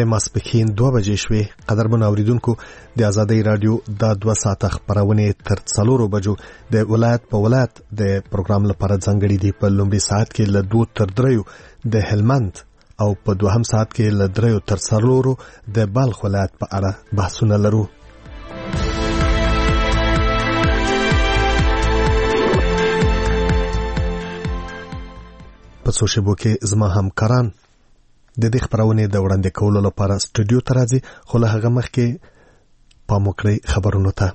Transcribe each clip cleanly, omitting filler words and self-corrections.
د ماسپښین 2 بجې شوې. قدرمن اوریدونکو، د آزادۍ رادیو د 2 ساعته خبرونه تر 4 بجو د ولایت په ولایت د پروګرام لپاره ځانګړي دي. په لومړي ساعت کې له 2 تر 3 د هلمند او په دوهم ساعت کې له 3 تر 4 د بلخ ولایت په اړه بحثونه لرو. په سوشبو کې زما همکاران د دې خبرونه د وړاندې کولو لپاره سټوډیو ته راځي، خو له هغه مخکې پام وکړئ خبرونو ته.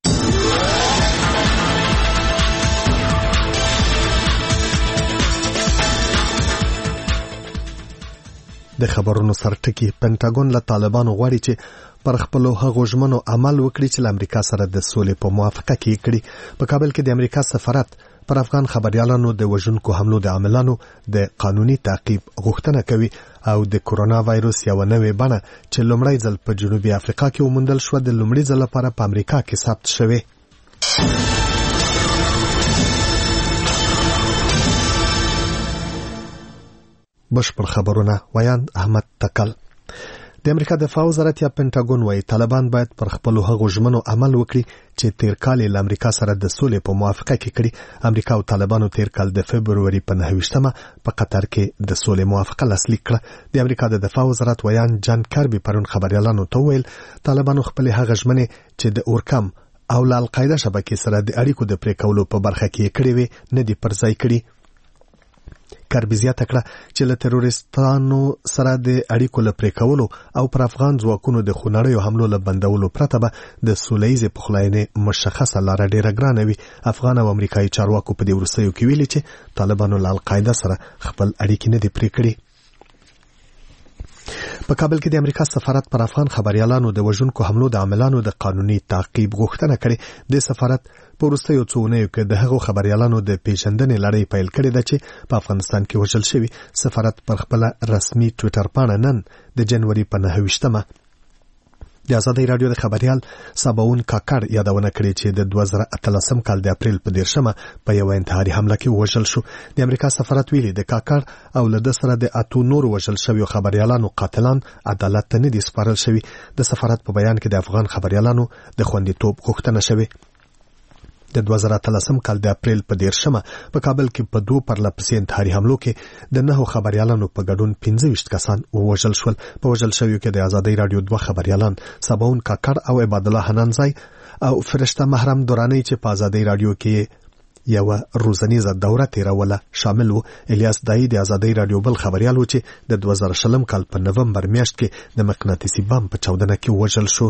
د خبرونو سرټکی پینټاګون له طالبانو غواړي چې پر خپل هغو ژمنو عمل وکړي چې له امریکا سره د سولې په موافقه کې کړي. په کابل کې د امریکا سفارت پر افغان خبريالانو د وژونکو حملو د عاملانو د قانوني تعقیب غوښتنه کوي او د کورونا وایروس یو نوې بڼه چې لومړی ځل په جنوبي افریقا کې وموندل شو د لومړي ځل لپاره په امریکا کې ثبت شوه. بشپړ خبرونه ویاند احمد تکل. د امریکا دفاع وزارت یا پینټاګون وايي طالبان باید پر خپل هغو ژمنو عمل وکړي چې تیر کال له امریکا سره د سولې په موافقه کې کړي. امریکا او طالبانو تیر کال د فبرवरी په 9مه په قطر کې د سولې موافقه لاسلیک کړه. د امریکا د دفاع وزارت ویان جان کاربي پرون خبريالانو ته ویل طالبانو خپل هغه ژمنې چې د اورکم او القاعده شبکې سره د اړیکو د پرې کولو په برخه کې کړې وي نه دي پر ځای کړي. کاربي زیاته کړه چې له تروریستانو سره د اړیکو لپاره کولو او پر افغان ځواکونو د خونړیو حملو له بندولو پرته به د سولېزې پخلاینې مشخصه لار ډیره ګرانه وي. افغان او امریکایي چارواکو په دې ورسېو کې ویلي چې طالبانو له القاعده سره خپل اړیکې نه دي پرې کړې. په کابل کې د امریکا سفارت پر افغان خبريالانو د وژونکو حملو د عاملانو د قانوني تعقیب غوښتنه کړې. د سفارت په وروستیو څو اونیو کې د هغو خبريالانو د پیژندنې لړۍ پیل کړې ده چې په افغانستان کې وژل شوي. سفارت پر خپل رسمي ټوئیټر پاڼه نن د جنوري په 9مه د آزادۍ رادیو د خبريال سباون کاکړ یادونه کړې چې د 2013 کال د اپریل په 10مه په یو انتحاري حمله کې وژل شو. د امریکا سفارت ویلي د کاکړ او له د سره د اتو نور وژل شویو خبريالانو قاتلان عدالت ته نه دي سپارل شوي. د سفارت په بیان کې د افغان خبريالانو د خوندیتوب غوښتنه شوې. د 2013 کال د اپریل په 10مه په کابل کې په 2 پرلپسې انتحاري حملو کې د 9 خبريالانو په ګډون 25 کسان وژل شول. په وژل شویو کې د آزادۍ رادیو 2 خبريالان سباون کاکړ او عبد الله حنانزای او فرشته محرم دورانی چې په آزادۍ رادیو کې یو روزنیزه دوره تیروله شامل وو. الیاس دای د آزادۍ رادیو بل خبريال و چې د 2000 کال په نومبر میاشت کې د مقناطیسي بم په چاودنه کې وژل شو.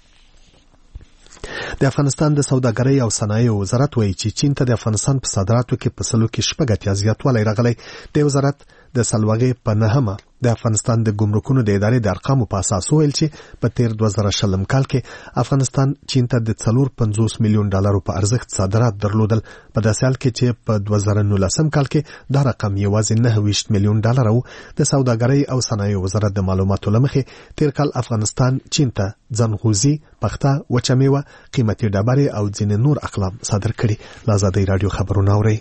د افغانستان د سوداګرۍ او صنایعو وزارت وایي چې چین ته د افغانستان په صادراتو کې په سلو کې 8 زیاتوالی راغلی. د وزارت د سلوغې په 9مه د افغانستان د ګمرکونو د ادارې د ارقامو په اساس ویل چې په تیر 2020 کال کې افغانستان چین ته د 450 میلیون ډالرو په ارزښت صادرات درلودل. په داسې حال کې چې په 2019 کال کې دا رقم یوازې 29 میلیون ډالر وو. د سوداګرۍ او صنایعو وزارت د معلوماتو لمخې تیر کال افغانستان چین ته ځنغوزي، پخته، وچه میوه، قیمتي ډبرې او ځینې نور اقلام صادر کړي. آزادۍ رادیو خبرونه اوري.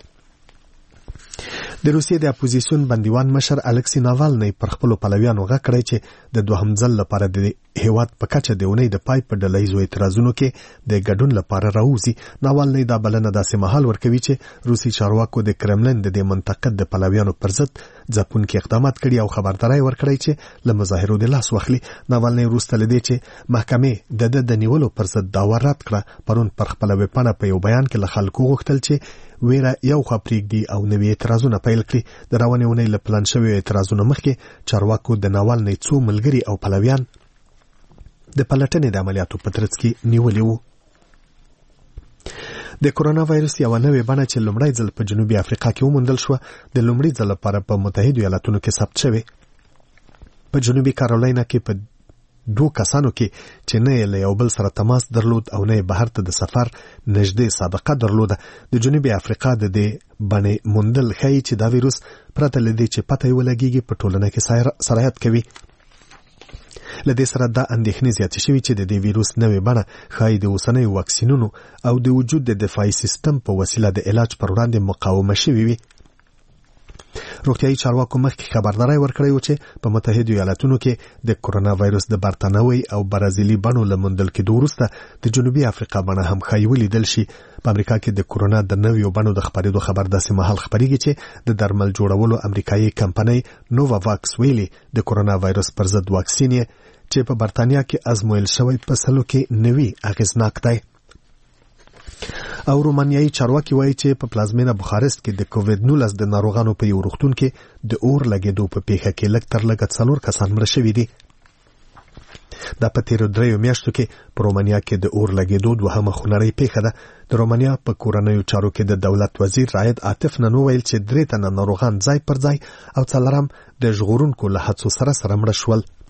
د روسیې د اپوزیسیون بندیوان مشر الکسی ناوالنی پر خپل پلویانو غږ کړی چې د دوهم ځل لپاره د هیواد په کچه د اونۍ د پای په ډلهیزو اعتراضونو کې د ګډون لپاره راوځي. ناوالنی دا بلنه داسې مهال ورکوي چې روسي چارواکو د کرملن د منتقد د پلویانو پر ضد ځپونکي اقدامات کړي او خبرداري ورکړي چې له مظاهرو د لاس واخلي. ناوالنی وروسته لدی چې محکمې د نیولو پر ضد داوا رد کړه. پرون پر خپل ویبپاڼه په یو بیان کې له خلکو غوښتل چې ویره یو خپریږي او نوې اعتراضونه پیل کړي. د روانې اونۍ له پلان شوی اعتراضونو مخکې چارواکو د ناوالنی څو ملګري او پلویان د پلټنې د عملیاتو په ترڅ کې نیولي وو. د کورونا وایروس یو نوې بڼه چې لومړی ځل په جنوبي افریقا کې وموندل شو د لومړي ځل لپاره په متحده ایالاتونو کې ثبت شوی. په جنوبي کارولاینا کې په 2 کسانو کې چې نه له یو بل سره تماس درلود او نه بهر ته د سفر نږدې سابقه درلوده. د جنوبي افریقا د دې بڼې موندل ښیي چې دا ویروس پرته لدی چې پته ولګيږي په ټولنه کې سرایت کوي. لدې سره دا اندېښنې زیاتې شوي چې د دې ویروس نوې بڼه ښایي د اوسنیو واکسینونو او د وجود د دفاعي سیستم په وسیله د علاج پر وړاندې مقاومه شوي وي. روغتیايي چارواکو مخکې خبرداری ورکړی و چې په متحده ایالاتونو کې د کورونا وایرس د برتانوي او برازیلي بڼو له موندل کېدو وروسته د جنوبي افریقا بڼه هم ښایي ولیدل شي. په امریکا کې د کورونا د نویو بڼو د خپرېدو خبر داسې مهال خپرېږي چې د درمل جوړولو امریکایي کمپنۍ نووا واکس ویلي د کورونا وایرس پر ضد واکسین چې په برتانیا کې ازمویل شوی په سلو کې نوي اغېزناک دی. او رومانیایي چارواکي وایي چې په پلازمینه بخارست کې د کووید-19 د ناروغانو په یو روغتون کې د اور لګېدو په پیښه کې لږ تر لږه 4 کسان مړه شوي دي. دا په تیرو 3 میاشتو کې په رومانیا کې د اور لګېدو دوهمه خونړۍ پیښه ده. د رومانیا په کورنیو چارو کې د دولت وزیر راید عاطف نن وویل چې 3 تنه ناروغان ځای پر ځای او 4 د ژغورونکو له هڅو سره مړه شول.